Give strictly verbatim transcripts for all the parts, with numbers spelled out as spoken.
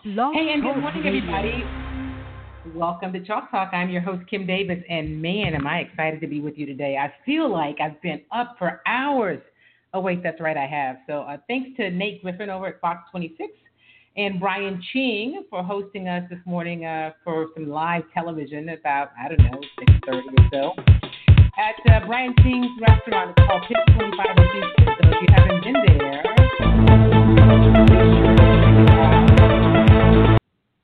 Blog Hey, and good Talk morning, Radio. everybody. Welcome to Chalk Talk. I'm your host, Kim Davis, and man, am I excited to be with you today. I feel like I've been up for hours. Oh, wait, that's right, I have. So uh, thanks to Nate Griffin over at Fox twenty-six and Brian Ching for hosting us this morning uh, for some live television about, I don't know, six thirty or so at uh, Brian Ching's restaurant. It's called Pitch twenty-five in Houston. So if you haven't been there,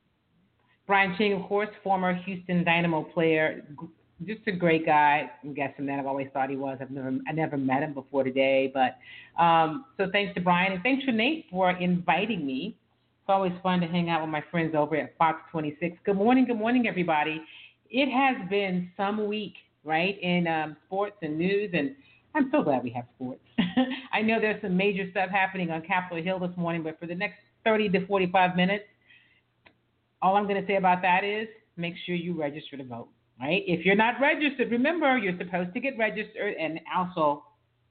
Brian Ching, of course, former Houston Dynamo player, just a great guy. I'm guessing that I've always thought he was. I've never, I never met him before today, but um, so thanks to Brian and thanks to Nate for inviting me. It's always fun to hang out with my friends over at Fox twenty-six. Good morning, good morning, everybody. It has been some week, right, in um, sports and news, and I'm so glad we have sports. I know there's some major stuff happening on Capitol Hill this morning, but for the next thirty to forty-five minutes, all I'm going to say about that is make sure you register to vote, right? If you're not registered, remember you're supposed to get registered and also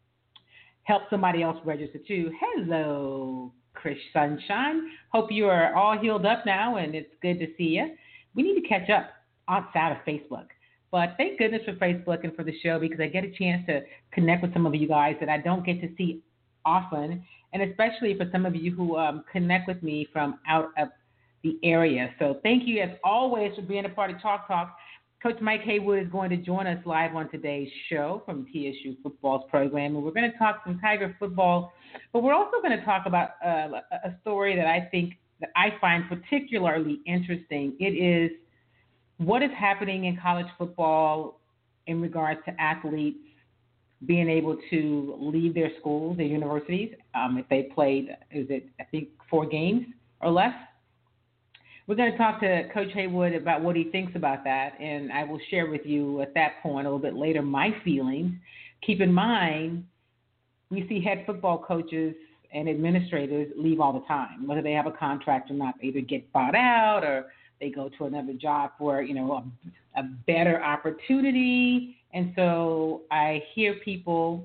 help somebody else register too. Hello, Chris Sunshine. Hope you are all healed up now and it's good to see you. We need to catch up outside of Facebook. But thank goodness for Facebook and for the show because I get a chance to connect with some of you guys that I don't get to see often, and especially for some of you who um, connect with me from out of the area. So thank you as always for being a part of Chalk Talk. Coach Mike Haywood is going to join us live on today's show from T S U Football's program, and we're going to talk some Tiger football, but we're also going to talk about uh, a story that I think that I find particularly interesting. It is what is happening in college football in regards to athletes being able to leave their schools, their universities, um, if they played, is it, I think, four games or less. We're going to talk to Coach Haywood about what he thinks about that, and I will share with you at that point a little bit later my feelings. Keep in mind, we see head football coaches and administrators leave all the time, whether they have a contract or not. They either get bought out or they go to another job for, you know, a, a better opportunity. And so I hear people,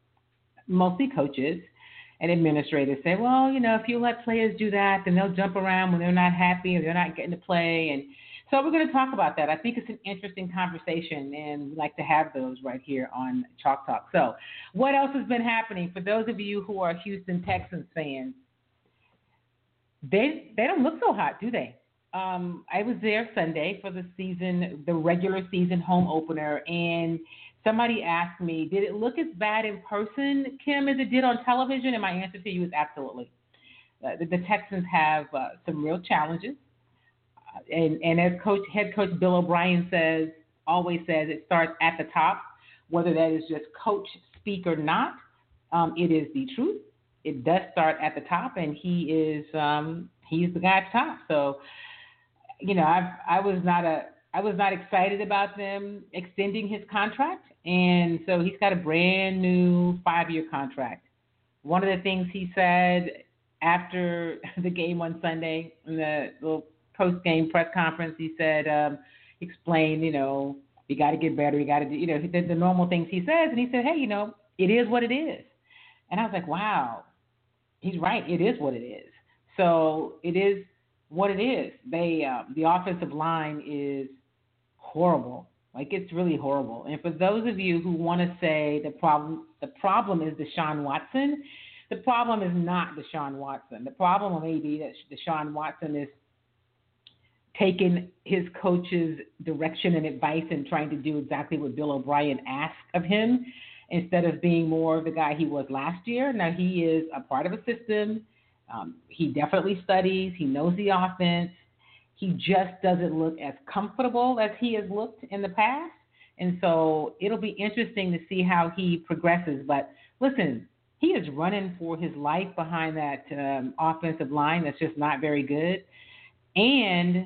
mostly coaches, and administrators say, well, you know, if you let players do that, then they'll jump around when they're not happy or they're not getting to play. And so we're going to talk about that. I think it's an interesting conversation, and we like to have those right here on Chalk Talk. So what else has been happening? For those of you who are Houston Texans fans, they they don't look so hot, do they? Um, I was there Sunday for the season, the regular season home opener, and somebody asked me, did it look as bad in person, Kim, as it did on television? And my answer to you is absolutely. Uh, the, the Texans have uh, some real challenges. Uh, and, and as coach, head coach Bill O'Brien says, always says, it starts at the top, whether that is just coach speak or not. Um, it is the truth. It does start at the top, and he is um, he's the guy at the top. So, you know, I I was not a I was not excited about them extending his contract, and so he's got a brand new five-year contract. One of the things he said after the game on Sunday, in the little post-game press conference, he said, um, explained, you know, you got to get better, you got to do, you know, the, the normal things he says, and he said, hey, you know, it is what it is. And I was like, wow, he's right, it is what it is. So it is what it is. They um, the offensive line is horrible. Like, it's really horrible. And for those of you who want to say the problem the problem is Deshaun Watson, the problem is not Deshaun Watson. The problem may be that Deshaun Watson is taking his coach's direction and advice and trying to do exactly what Bill O'Brien asked of him instead of being more of the guy he was last year. Now, he is a part of a system. Um, he definitely studies. He knows the offense. He just doesn't look as comfortable as he has looked in the past. And so it'll be interesting to see how he progresses. But listen, he is running for his life behind that um, offensive line that's just not very good. And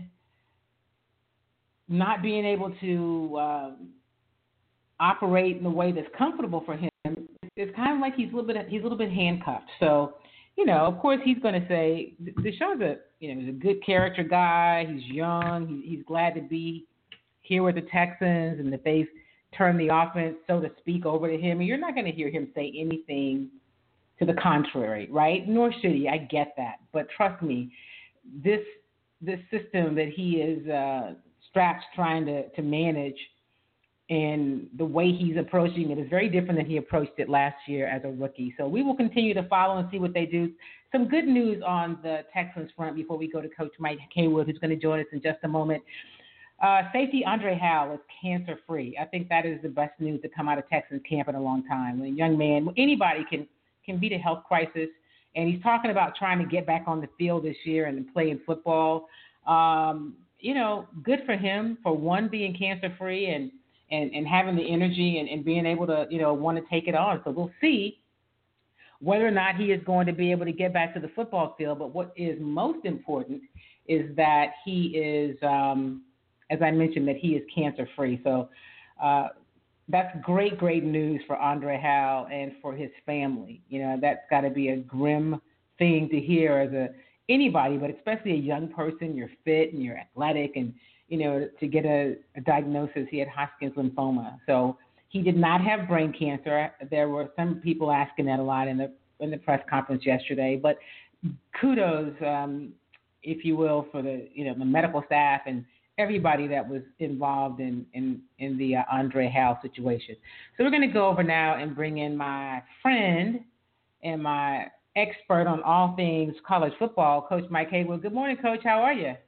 not being able to um, operate in a way that's comfortable for him, it's kind of like he's a little bit he's a little bit handcuffed. So, you know, of course, he's going to say Deshaun's a you know he's a good character guy. He's young. He, he's glad to be here with the Texans, and that they've turned the offense, so to speak, over to him. And you're not going to hear him say anything to the contrary, right? Nor should he. I get that, but trust me, this this system that he is uh, strapped trying to, to manage, and the way he's approaching it is very different than he approached it last year as a rookie. So we will continue to follow and see what they do. Some good news on the Texans front before we go to Coach Mike Haywood, who's going to join us in just a moment. Uh, safety Andre Howell is cancer free. I think that is the best news to come out of Texans camp in a long time. When a young man, anybody can can beat a health crisis, and he's talking about trying to get back on the field this year and playing football. Um, you know, good for him for one being cancer free and and, and having the energy and, and being able to, you know, want to take it on. So we'll see whether or not he is going to be able to get back to the football field. But what is most important is that he is, um, as I mentioned, that he is cancer free. So uh, that's great, great news for Andre Howell and for his family. You know, that's got to be a grim thing to hear as a anybody, but especially a young person. You're fit and you're athletic, and you know, to get a, a diagnosis, he had Hodgkin's lymphoma. So he did not have brain cancer. There were some people asking that a lot in the in the press conference yesterday. But kudos, um, if you will, for the you know the medical staff and everybody that was involved in in in the uh, Andre Howell situation. So we're going to go over now and bring in my friend and my expert on all things college football, Coach Mike Haywood. Good morning, Coach. How are you?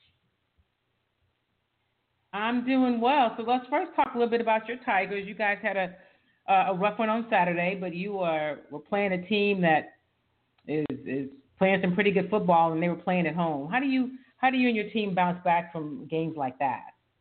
I'm doing well. So let's first talk a little bit about your Tigers. You guys had a a rough one on Saturday, but you are were playing a team that is is playing some pretty good football, and they were playing at home. How do you how do you and your team bounce back from games like that?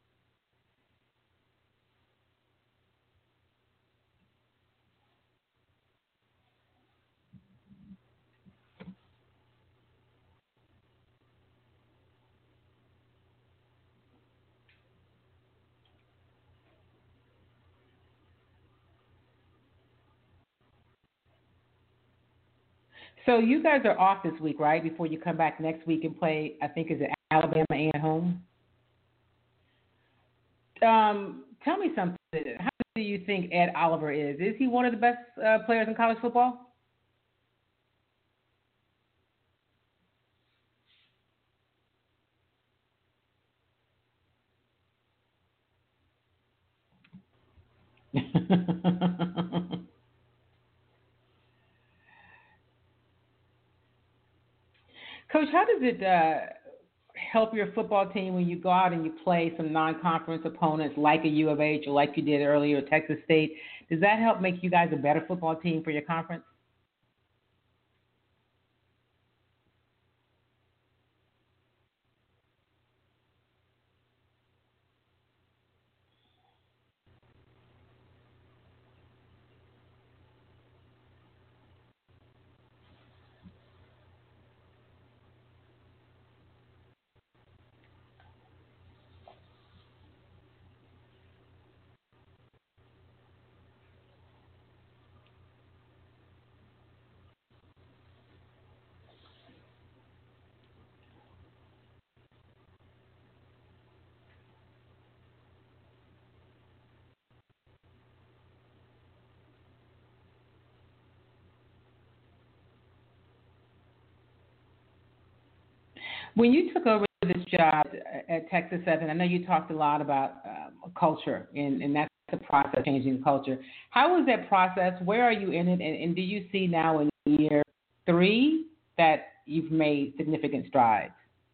So you guys are off this week, right? Before you come back next week and play, I think is it Alabama and at home. Um, tell me something. How do you think Ed Oliver is? Is he one of the best uh, players in college football? Coach, how does it uh, help your football team when you go out and you play some non-conference opponents like a U of H or like you did earlier at Texas State? Does that help make you guys a better football team for your conference? When you took over this job at Texas Southern, I know you talked a lot about um, culture, and, and that's the process, changing culture. How was that process? Where are you in it? And, and do you see now in year three that you've made significant strides?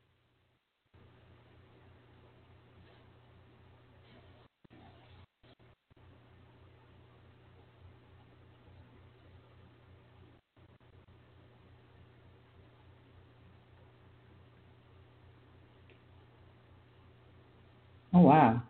Oh, wow.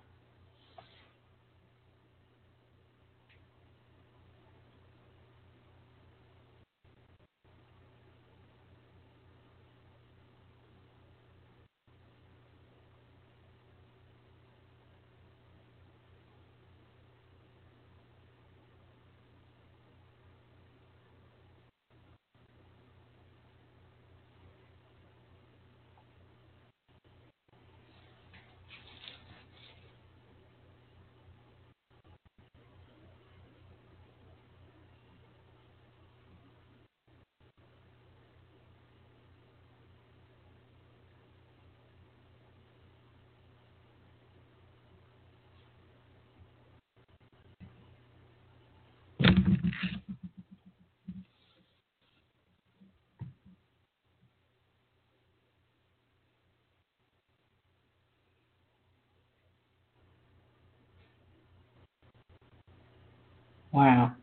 Wow.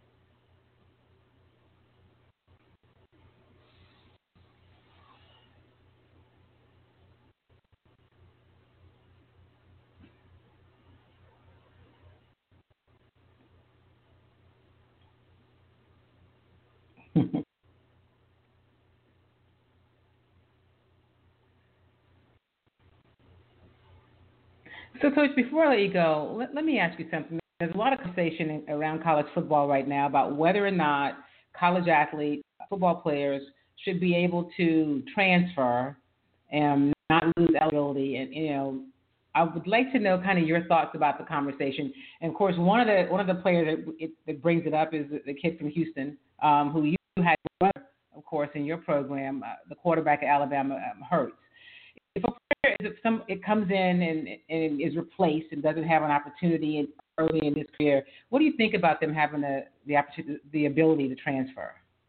So, Coach, before I let you go, let, let me ask you something. There's a lot of conversation in- around college football right now about whether or not college athletes, football players, should be able to transfer and not lose eligibility. And you know, I would like to know kind of your thoughts about the conversation. And of course, one of the one of the players that, it, that brings it up is the, the kid from Houston, um, who you had, of course, in your program, uh, the quarterback at Alabama, um, Hurts. If a player is if some it comes in and and is replaced and doesn't have an opportunity in, early in his career, what do you think about them having the the opportunity, the ability to transfer?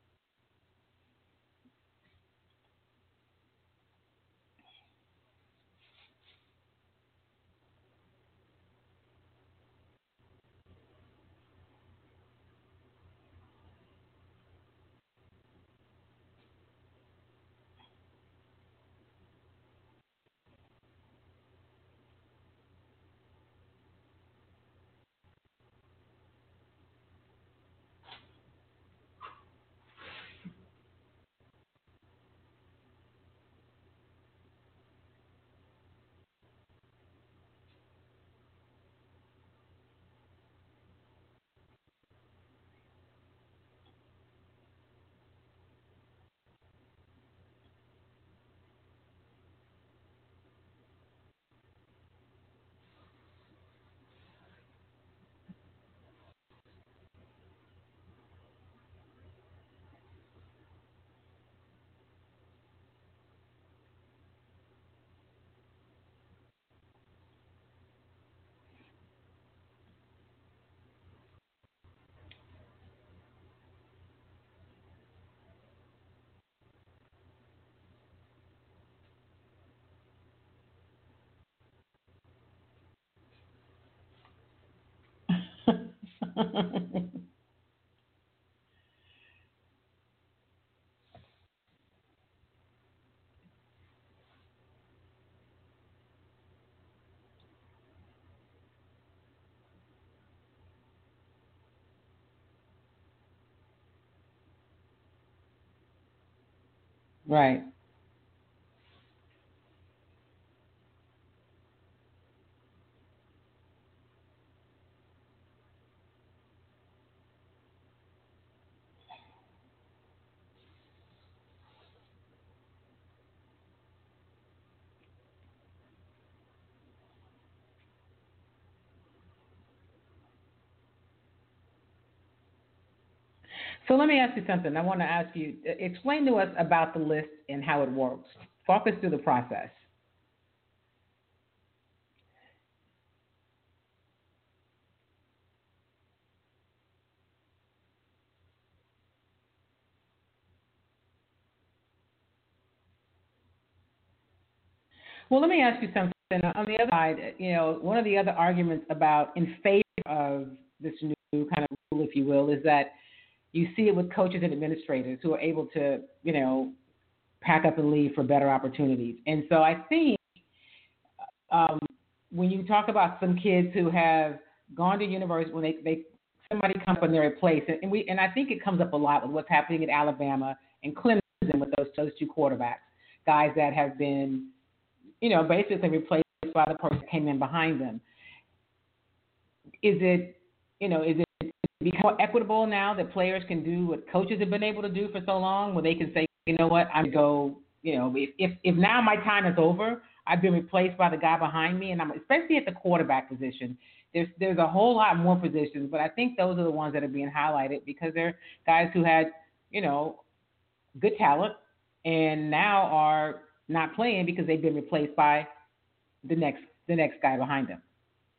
Right. So let me ask you something. I want to ask you, uh, explain to us about the list and how it works. Walk us through the process. Well, let me ask you something. On the other side, you know, one of the other arguments about in favor of this new kind of rule, if you will, is that you see it with coaches and administrators who are able to, you know, pack up and leave for better opportunities. And so I think um, when you talk about some kids who have gone to university, when they, they somebody comes up and they're replaced, and we and I think it comes up a lot with what's happening at Alabama and Clemson with those those two quarterbacks, guys that have been, you know, basically replaced by the person that came in behind them. Is it, you know, is it become more equitable now that players can do what coaches have been able to do for so long, where they can say, you know what, I'm going to go, you know, if, if if now my time is over, I've been replaced by the guy behind me, and I'm especially at the quarterback position. There's there's a whole lot more positions, but I think those are the ones that are being highlighted because they're guys who had, you know, good talent and now are not playing because they've been replaced by the next the next guy behind them.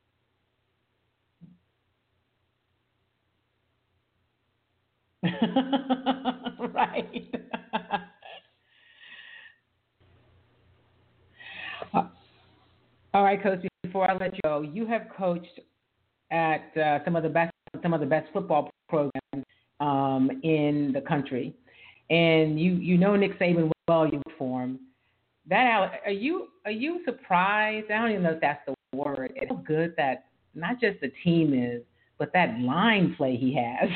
Right. All right, Coach. Before I let you go, you have coached at uh, some of the best some of the best football programs um, in the country. And you you know Nick Saban well, you work for him. That are you are you surprised? I don't even know if that's the word. It's so good that not just the team is, but that line play he has.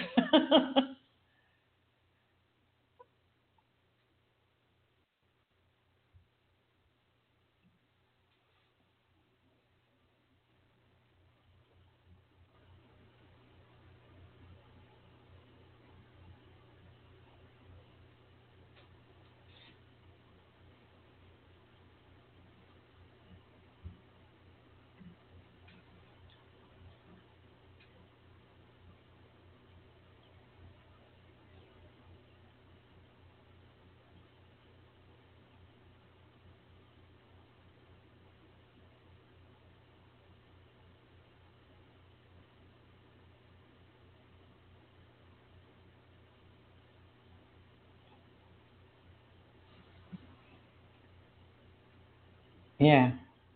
Yeah.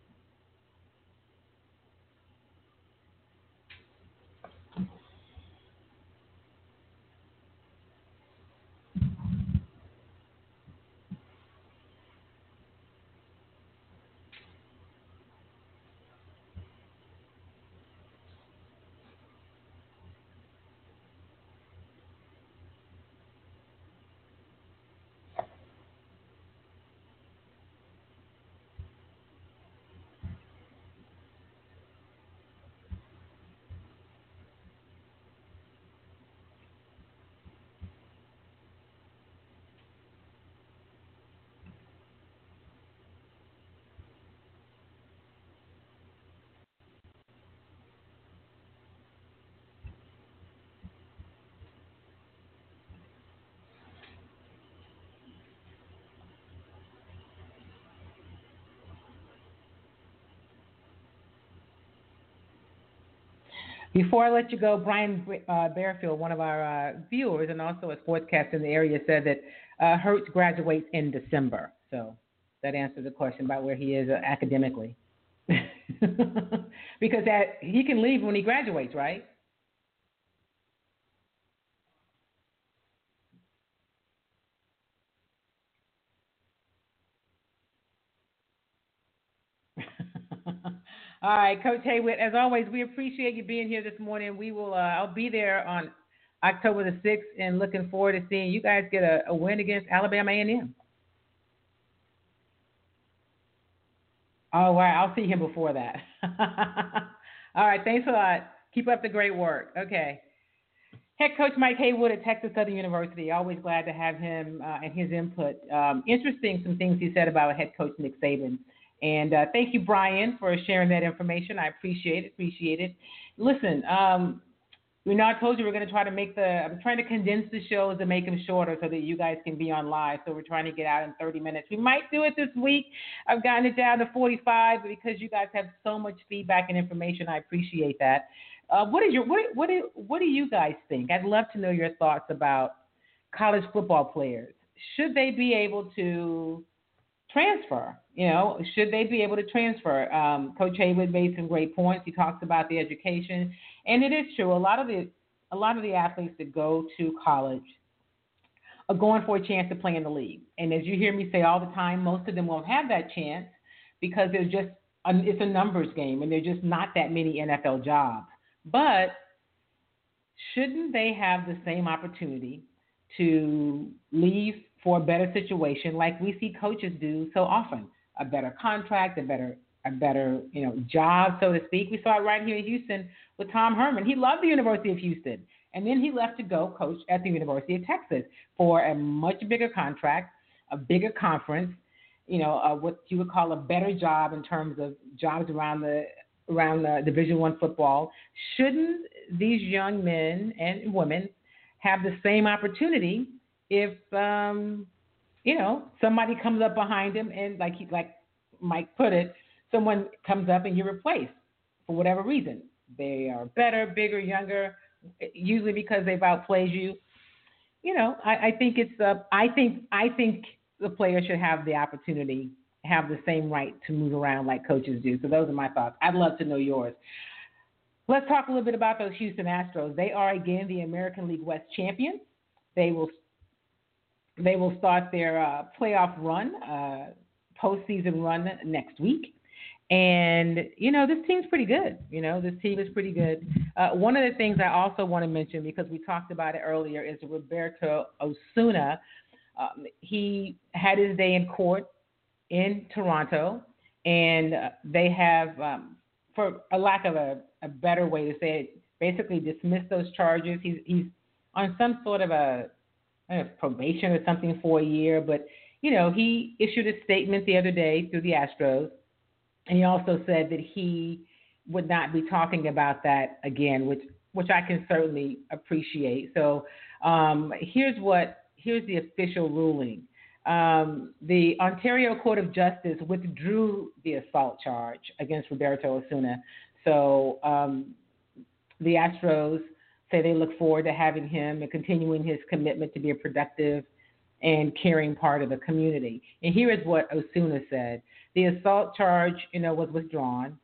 Before I let you go, Brian uh, Bearfield, one of our uh, viewers and also a sportscaster in the area, said that uh, Hurts graduates in December. So that answers the question about where he is uh, academically. Because that he can leave when he graduates, right? All right, Coach Haywood. As always, we appreciate you being here this morning. We will. Uh, I'll be there on October the sixth, and looking forward to seeing you guys get a, a win against Alabama A and M. Oh, wow. I'll see him before that. All right. Thanks a lot. Keep up the great work. Okay. Head coach Mike Haywood at Texas Southern University. Always glad to have him uh, and his input. Um, interesting, some things he said about head coach Nick Saban. And uh, thank you, Brian, for sharing that information. I appreciate it. Appreciate it. Listen, um, we know I told you we're going to try to make the. I'm trying to condense the shows and make them shorter so that you guys can be on live. So we're trying to get out in thirty minutes. We might do it this week. I've gotten it down to forty-five because you guys have so much feedback and information. I appreciate that. Uh, what is your what what do, what do you guys think? I'd love to know your thoughts about college football players. Should they be able to transfer? You know, should they be able to transfer? Um, Coach Haywood made some great points. He talks about the education, and it is true. A lot of the a lot of the athletes that go to college are going for a chance to play in the league. And as you hear me say all the time, most of them won't have that chance because there's just a, it's a numbers game, and there's just not that many N F L jobs. But shouldn't they have the same opportunity to leave for a better situation like we see coaches do so often? A better contract, a better a better, you know, job, so to speak. We saw it right here in Houston with Tom Herman. He loved the University of Houston. And then he left to go coach at the University of Texas for a much bigger contract, a bigger conference, you know, uh, what you would call a better job in terms of jobs around the around the Division One football. Shouldn't these young men and women have the same opportunity if um, you know somebody comes up behind him and like he, like Mike put it, someone comes up and you're replaced for whatever reason. They are better, bigger, younger, usually because they've outplayed you. You know, I, I think it's uh, I think I think the player should have the opportunity, have the same right to move around like coaches do. So those are my thoughts. I'd love to know yours. Let's talk a little bit about those Houston Astros. They are again the American League West champions. They will they will start their uh, playoff run, uh, postseason run next week. And, you know, this team's pretty good. You know, this team is pretty good. Uh, one of the things I also want to mention, because we talked about it earlier, is Roberto Osuna. Um, he had his day in court in Toronto, and uh, they have, um, for a lack of a, a better way to say it, basically dismissed those charges. He's, he's on some sort of a, I don't know, probation or something for a year, but, you know, he issued a statement the other day through the Astros. And he also said that he would not be talking about that again, which which I can certainly appreciate. So um, here's what here's the official ruling. Um, the Ontario Court of Justice withdrew the assault charge against Roberto Osuna. So um, the Astros say they look forward to having him and continuing his commitment to be a productive and caring part of the community. And here is what Osuna said. The assault charge, you know, was withdrawn.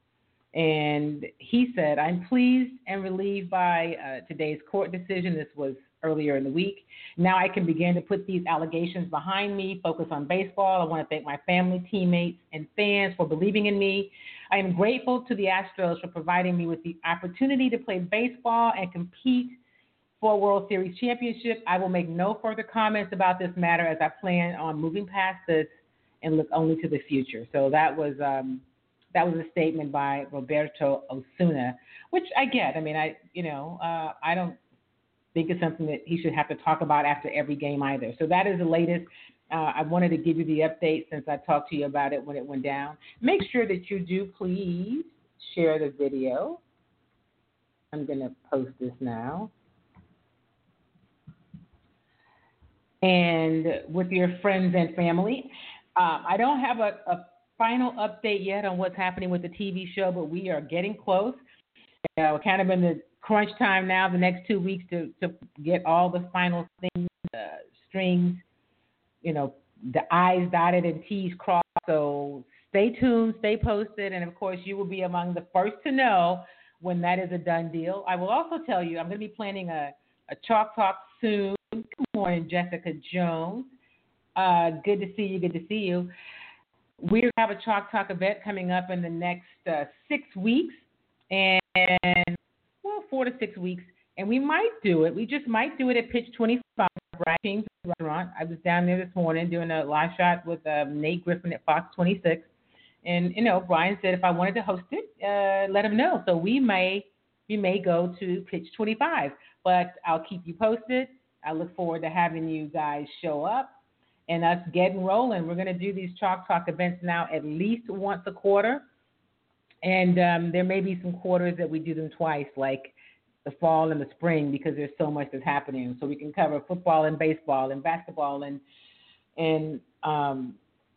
And he said, I'm pleased and relieved by uh, today's court decision. This was earlier in the week. Now I can begin to put these allegations behind me, focus on baseball. I want to thank my family, teammates, and fans for believing in me. I am grateful to the Astros for providing me with the opportunity to play baseball and compete for a World Series championship. I will make no further comments about this matter as I plan on moving past this and look only to the future. So that was um, that was a statement by Roberto Osuna, which I get. I mean, I you know uh, I don't think it's something that he should have to talk about after every game either. So that is the latest. Uh, I wanted to give you the update since I talked to you about it when it went down. Make sure that you do please share the video. I'm going to post this now. And with your friends and family. Um, I don't have a, a final update yet on what's happening with the T V show, but we are getting close. Uh, we're kind of in the crunch time now, the next two weeks to, to get all the final things, uh, strings, you know, the I's dotted and T's crossed. So stay tuned, stay posted, and of course you will be among the first to know when that is a done deal. I will also tell you I'm going to be planning a, a Chalk Talk soon. Good morning, Jessica Jones. Uh, good to see you. Good to see you. We have a Chalk Talk event coming up in the next uh, six weeks, and well, four to six weeks, and we might do it. We just might do it at Pitch twenty-five, Brian King's restaurant. I was down there this morning doing a live shot with um, Nate Griffin at Fox twenty-six, and you know, Brian said if I wanted to host it, uh, let him know. So we may we may go to Pitch twenty-five, but I'll keep you posted. I look forward to having you guys show up and us getting rolling. We're going to do these Chalk Talk events now at least once a quarter. And um, there may be some quarters that we do them twice, like the fall and the spring, because there's so much that's happening. So we can cover football and baseball and basketball and and um,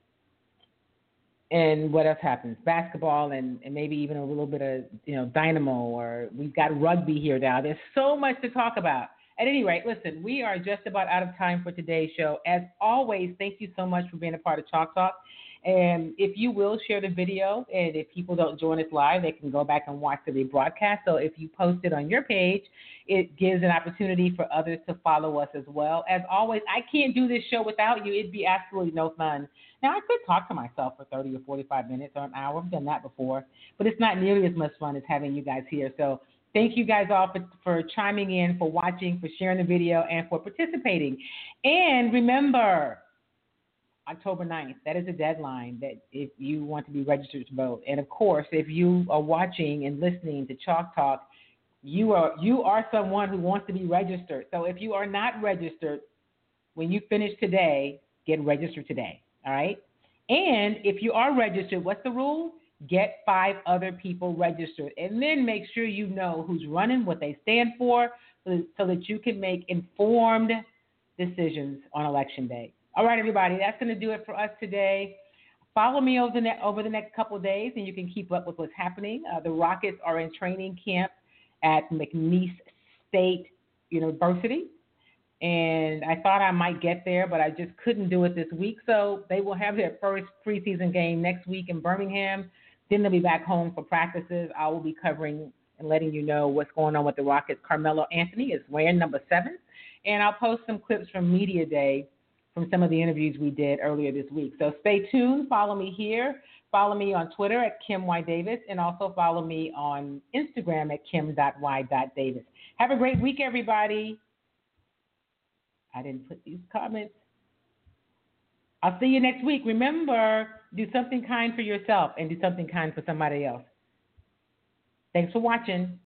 and what else happens? Basketball and, and maybe even a little bit of, you know, dynamo, or we've got rugby here now. There's so much to talk about. At any rate, listen, we are just about out of time for today's show. As always, thank you so much for being a part of Chalk Talk. And if you will share the video, and if people don't join us live, they can go back and watch the rebroadcast. So if you post it on your page, it gives an opportunity for others to follow us as well. As always, I can't do this show without you. It'd be absolutely no fun. Now, I could talk to myself for thirty or forty-five minutes or an hour. I've done that before. But it's not nearly as much fun as having you guys here. So thank you guys all for, for chiming in, for watching, for sharing the video, and for participating. And remember, October ninth, that is a deadline that if you want to be registered to vote. And of course, if you are watching and listening to Chalk Talk, you are you are someone who wants to be registered. So if you are not registered, when you finish today, get registered today. All right? And if you are registered, what's the rule? Get five other people registered. And then make sure you know who's running, what they stand for, so, so that you can make informed decisions on Election Day. All right, everybody, that's going to do it for us today. Follow me over the, ne- over the next couple of days, and you can keep up with what's happening. Uh, the Rockets are in training camp at McNeese State University, and I thought I might get there, but I just couldn't do it this week. So they will have their first preseason game next week in Birmingham. Then they'll be back home for practices. I will be covering and letting you know what's going on with the Rockets. Carmelo Anthony is wearing number seven. And I'll post some clips from Media Day from some of the interviews we did earlier this week. So stay tuned. Follow me here. Follow me on Twitter at Kim Y. Davis, and also follow me on Instagram at kim dot y dot davis. Have a great week, everybody. I didn't put these comments. I'll see you next week. Remember, do something kind for yourself and do something kind for somebody else. Thanks for watching.